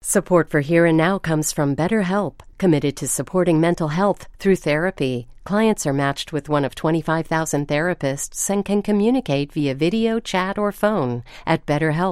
Support for Here and Now comes from BetterHelp, committed to supporting mental health through therapy. Clients are matched with one of 25,000 therapists and can communicate via video, chat, or phone at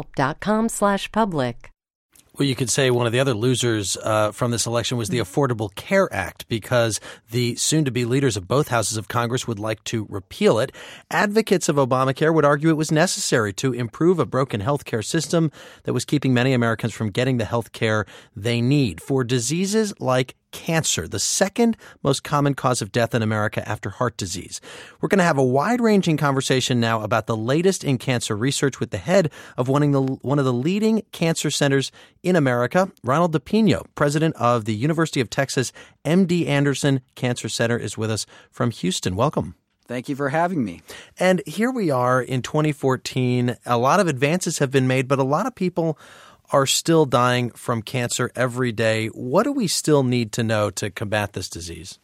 betterhelp.com/public. Well, you could say one of the other losers from this election was the Affordable Care Act, because the soon-to-be leaders of both houses of Congress would like to repeal it. Advocates of Obamacare would argue it was necessary to improve a broken health care system that was keeping many Americans from getting the health care they need for diseases like cancer, the second most common cause of death in America after heart disease. We're going to have a wide-ranging conversation now about the latest in cancer research with the head of one of the leading cancer centers in America. Ronald DePino, president of the University of Texas MD Anderson Cancer Center, is with us from Houston. Welcome. Thank you for having me. And here we are in 2014. A lot of advances have been made, but a lot of people are still dying from cancer every day. What do we still need to know to combat this disease?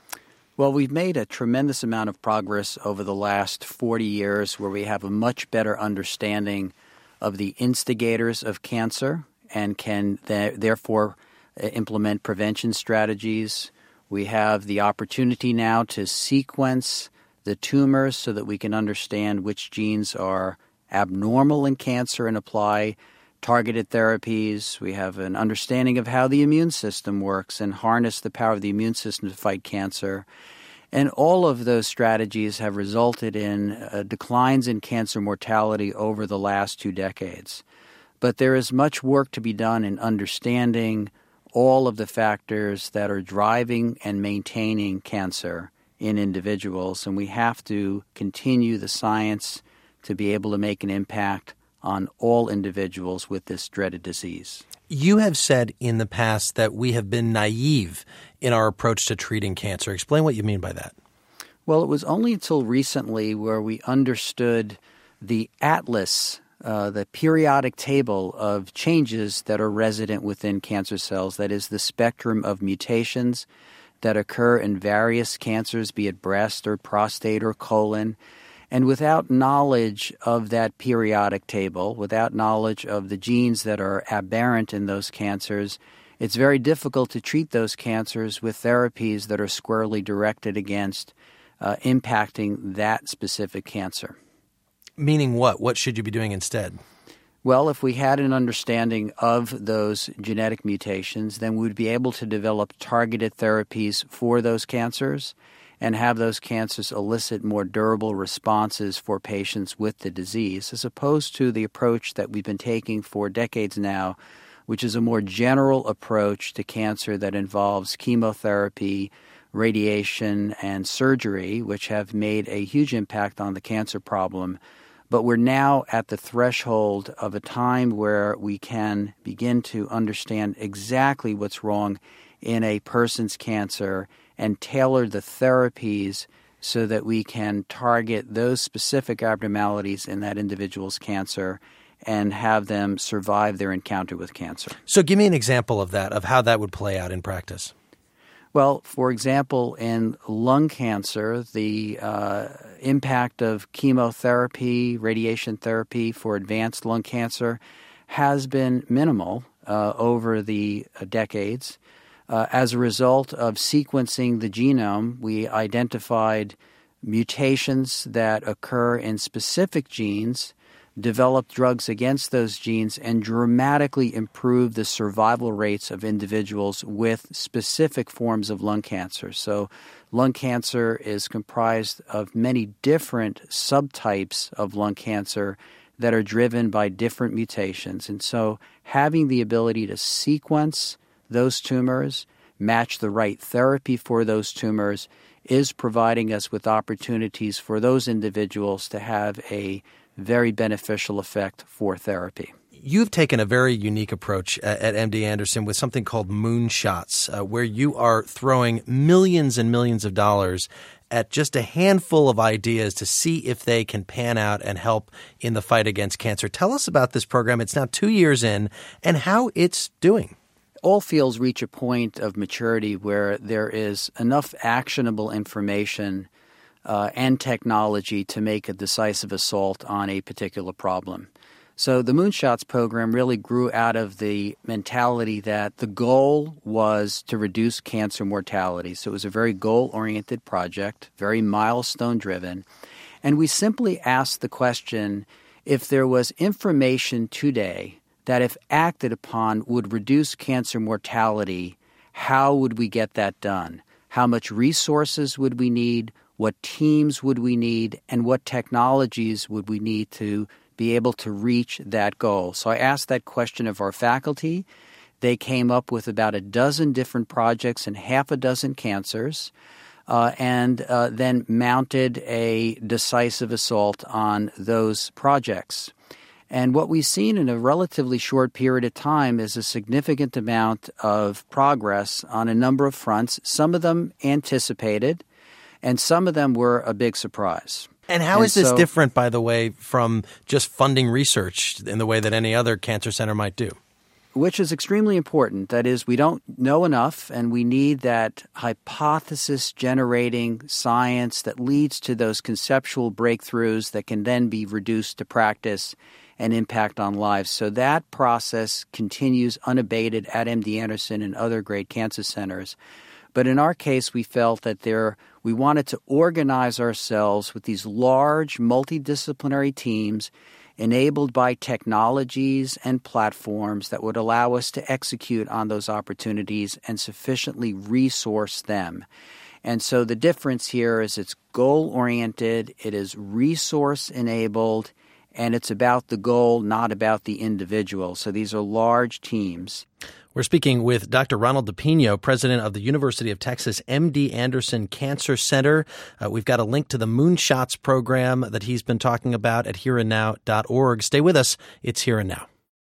Well, we've made a tremendous amount of progress over the last 40 years where we have a much better understanding of the instigators of cancer and can therefore implement prevention strategies. We have the opportunity now to sequence the tumors so that we can understand which genes are abnormal in cancer and apply targeted therapies. We have an understanding of how the immune system works and harness the power of the immune system to fight cancer. And all of those strategies have resulted in declines in cancer mortality over the last 2 decades. But there is much work to be done in understanding all of the factors that are driving and maintaining cancer in individuals. And we have to continue the science to be able to make an impact on all individuals with this dreaded disease. You have said in the past that we have been naive in our approach to treating cancer. Explain what you mean by that. Well, it was only until recently where we understood the atlas, the periodic table of changes that are resident within cancer cells, that is the spectrum of mutations that occur in various cancers, be it breast or prostate or colon. And without knowledge of that periodic table, without knowledge of the genes that are aberrant in those cancers, it's very difficult to treat those cancers with therapies that are squarely directed against impacting that specific cancer. Meaning what? What should you be doing instead? Well, if we had an understanding of those genetic mutations, then we would be able to develop targeted therapies for those cancers and have those cancers elicit more durable responses for patients with the disease, as opposed to the approach that we've been taking for decades now, which is a more general approach to cancer that involves chemotherapy, radiation, and surgery, which have made a huge impact on the cancer problem. But we're now at the threshold of a time where we can begin to understand exactly what's wrong in a person's cancer and tailor the therapies so that we can target those specific abnormalities in that individual's cancer and have them survive their encounter with cancer. So give me an example of that, of how that would play out in practice. Well, for example, in lung cancer, the impact of chemotherapy, radiation therapy for advanced lung cancer has been minimal over the decades. As a result of sequencing the genome, we identified mutations that occur in specific genes, developed drugs against those genes, and dramatically improved the survival rates of individuals with specific forms of lung cancer. So lung cancer is comprised of many different subtypes of lung cancer that are driven by different mutations. And so having the ability to sequence those tumors, match the right therapy for those tumors, is providing us with opportunities for those individuals to have a very beneficial effect for therapy. You've taken a very unique approach at MD Anderson with something called moonshots, where you are throwing millions and millions of dollars at just a handful of ideas to see if they can pan out and help in the fight against cancer. Tell us about this program. It's now 2 years in, and how it's doing. All fields reach a point of maturity where there is enough actionable information and technology to make a decisive assault on a particular problem. So the Moonshots program really grew out of the mentality that the goal was to reduce cancer mortality. So it was a very goal-oriented project, very milestone-driven. And we simply asked the question, if there was information today that if acted upon would reduce cancer mortality, how would we get that done? How much resources would we need? What teams would we need? And what technologies would we need to be able to reach that goal? So I asked that question of our faculty. They came up with about a dozen different projects in half a dozen cancers, and then mounted a decisive assault on those projects. And what we've seen in a relatively short period of time is a significant amount of progress on a number of fronts, some of them anticipated, and some of them were a big surprise. And how is this different, by the way, from just funding research in the way that any other cancer center might do? Which is extremely important. That is, we don't know enough, and we need that hypothesis-generating science that leads to those conceptual breakthroughs that can then be reduced to practice and impact on lives. So that process continues unabated at MD Anderson and other great cancer centers. But in our case, we felt that we wanted to organize ourselves with these large multidisciplinary teams enabled by technologies and platforms that would allow us to execute on those opportunities and sufficiently resource them. And so the difference here is it's goal-oriented, it is resource-enabled, and it's about the goal, not about the individual. So these are large teams. We're speaking with Dr. Ronald DePinho, president of the University of Texas MD Anderson Cancer Center. We've got a link to the Moonshots program that he's been talking about at hereandnow.org. Stay with us. It's Here and Now.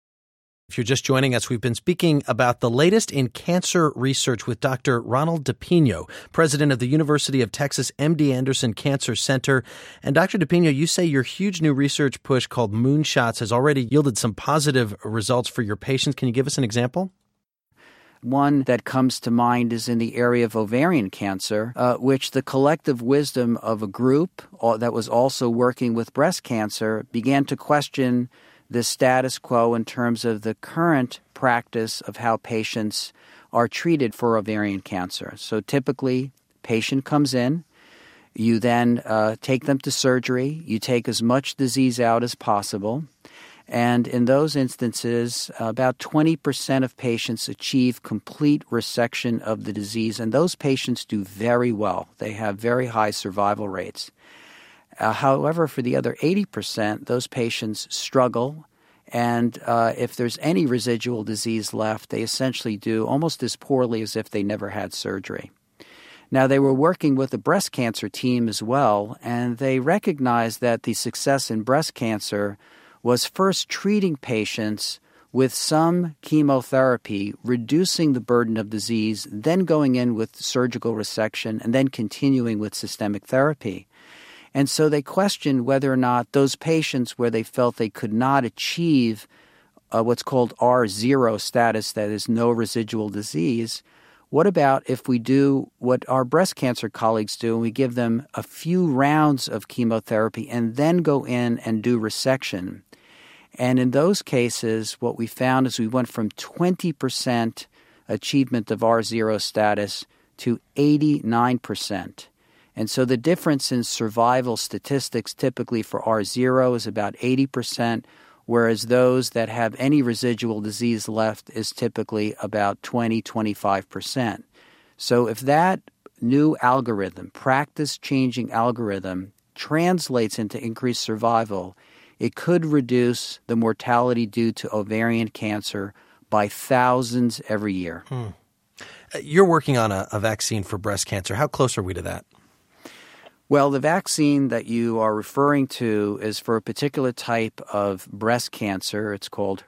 If you're just joining us, we've been speaking about the latest in cancer research with Dr. Ronald DePinho, president of the University of Texas MD Anderson Cancer Center. And Dr. DePinho, you say your huge new research push called Moonshots has already yielded some positive results for your patients. Can you give us an example? One that comes to mind is in the area of ovarian cancer, which the collective wisdom of a group that was also working with breast cancer began to question the status quo in terms of the current practice of how patients are treated for ovarian cancer. So typically, patient comes in, you then take them to surgery, you take as much disease out as possible, and in those instances, about 20% of patients achieve complete resection of the disease, and those patients do very well. They have very high survival rates. However, for the other 80%, those patients struggle, and if there's any residual disease left, they essentially do almost as poorly as if they never had surgery. Now, they were working with a breast cancer team as well, and they recognized that the success in breast cancer was first treating patients with some chemotherapy, reducing the burden of disease, then going in with surgical resection, and then continuing with systemic therapy. And so they questioned whether or not those patients where they felt they could not achieve what's called R0 status, that is no residual disease, what about if we do what our breast cancer colleagues do and we give them a few rounds of chemotherapy and then go in and do resection? And in those cases, what we found is we went from 20% achievement of R0 status to 89%. And so the difference in survival statistics typically for R0 is about 80%, whereas those that have any residual disease left is typically about 20-25%. So if that new algorithm, practice-changing algorithm, translates into increased survival, it could reduce the mortality due to ovarian cancer by thousands every year. You're working on a vaccine for breast cancer. How close are we to that? Well, the vaccine that you are referring to is for a particular type of breast cancer. It's called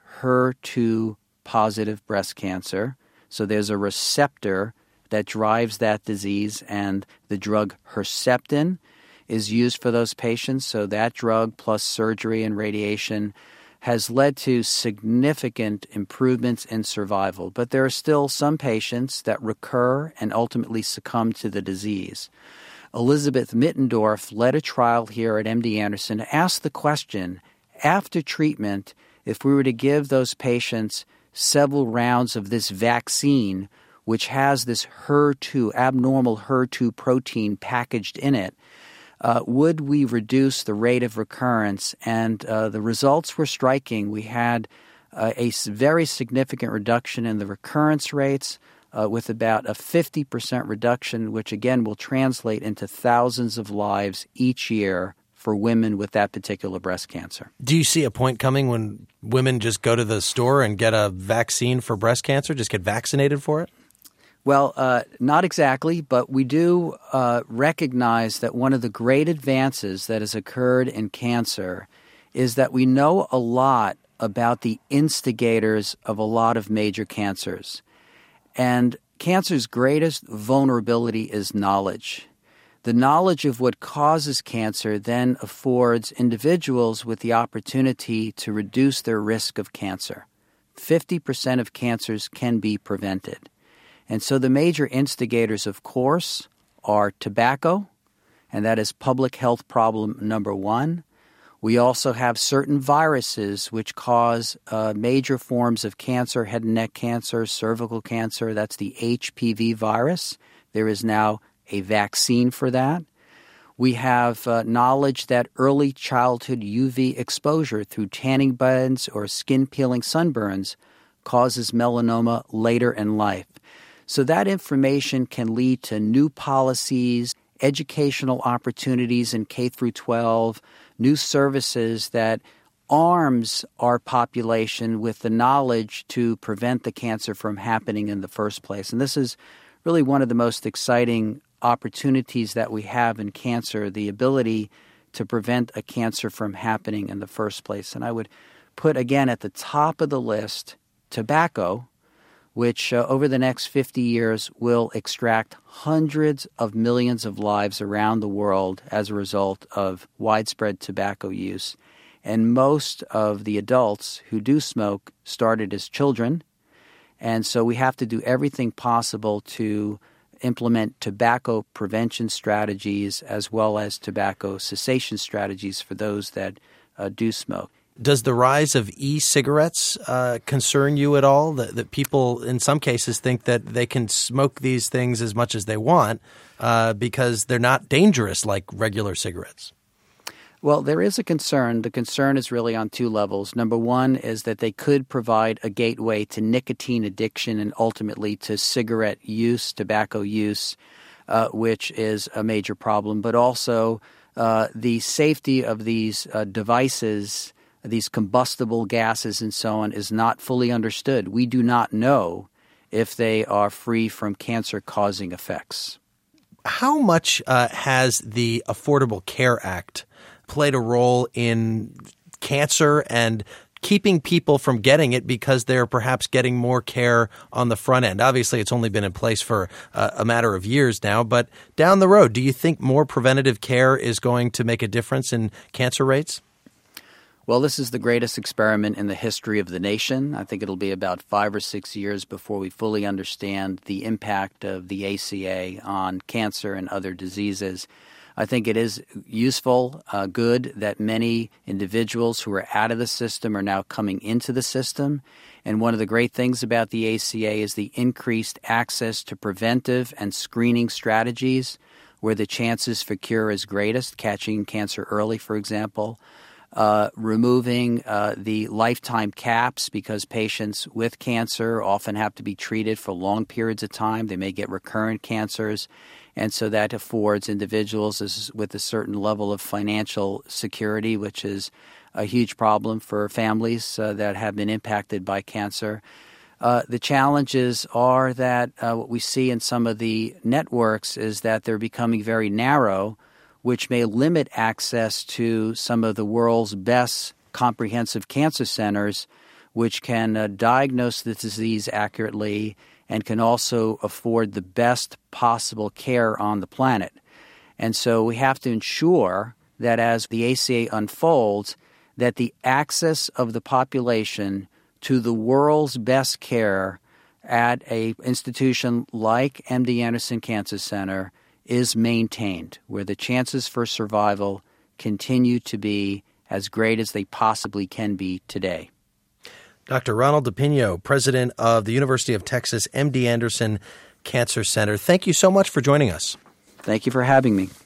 HER2-positive breast cancer. So there's a receptor that drives that disease, and the drug Herceptin is used for those patients. So that drug plus surgery and radiation has led to significant improvements in survival. But there are still some patients that recur and ultimately succumb to the disease. Elizabeth Mittendorf led a trial here at MD Anderson to ask the question, after treatment, if we were to give those patients several rounds of this vaccine, which has this HER2, abnormal HER2 protein packaged in it, would we reduce the rate of recurrence? And the results were striking. We had a very significant reduction in the recurrence rates with about a 50% reduction, which again will translate into thousands of lives each year for women with that particular breast cancer. Do you see a point coming when women just go to the store and get a vaccine for breast cancer, just get vaccinated for it? Well, not exactly, but we do recognize that one of the great advances that has occurred in cancer is that we know a lot about the instigators of a lot of major cancers. And cancer's greatest vulnerability is knowledge. The knowledge of what causes cancer then affords individuals with the opportunity to reduce their risk of cancer. 50% of cancers can be prevented. And so the major instigators, of course, are tobacco, and that is public health problem number one. We also have certain viruses which cause major forms of cancer, head and neck cancer, cervical cancer. That's the HPV virus. There is now a vaccine for that. We have knowledge that early childhood UV exposure through tanning beds or skin-peeling sunburns causes melanoma later in life. So that information can lead to new policies, educational opportunities in K through 12, new services that arms our population with the knowledge to prevent the cancer from happening in the first place. And this is really one of the most exciting opportunities that we have in cancer, the ability to prevent a cancer from happening in the first place. And I would put, again, at the top of the list, tobacco, which over the next 50 years will extract hundreds of millions of lives around the world as a result of widespread tobacco use. And most of the adults who do smoke started as children. And so we have to do everything possible to implement tobacco prevention strategies as well as tobacco cessation strategies for those that do smoke. Does the rise of e-cigarettes concern you at all? That people in some cases think that they can smoke these things as much as they want because they're not dangerous like regular cigarettes? Well, there is a concern. The concern is really on two levels. Number one is that they could provide a gateway to nicotine addiction and ultimately to cigarette use, tobacco use, which is a major problem. But also the safety of these devices, these combustible gases and so on, is not fully understood. We do not know if they are free from cancer-causing effects. How much has the Affordable Care Act played a role in cancer and keeping people from getting it because they're perhaps getting more care on the front end? Obviously, it's only been in place for a matter of years now, but down the road, do you think more preventative care is going to make a difference in cancer rates? Well, this is the greatest experiment in the history of the nation. I think it'll be about 5 or 6 years before we fully understand the impact of the ACA on cancer and other diseases. I think it is useful, good, that many individuals who are out of the system are now coming into the system. And one of the great things about the ACA is the increased access to preventive and screening strategies where the chances for cure is greatest, catching cancer early, for example. Removing the lifetime caps because patients with cancer often have to be treated for long periods of time. They may get recurrent cancers. And so that affords individuals with a certain level of financial security, which is a huge problem for families that have been impacted by cancer. The challenges are that what we see in some of the networks is that they're becoming very narrow, which may limit access to some of the world's best comprehensive cancer centers, which can diagnose the disease accurately and can also afford the best possible care on the planet. And so we have to ensure that as the ACA unfolds, that the access of the population to the world's best care at an institution like MD Anderson Cancer Center is maintained, where the chances for survival continue to be as great as they possibly can be today. Dr. Ronald DePinho, president of the University of Texas MD Anderson Cancer Center. Thank you so much for joining us. Thank you for having me.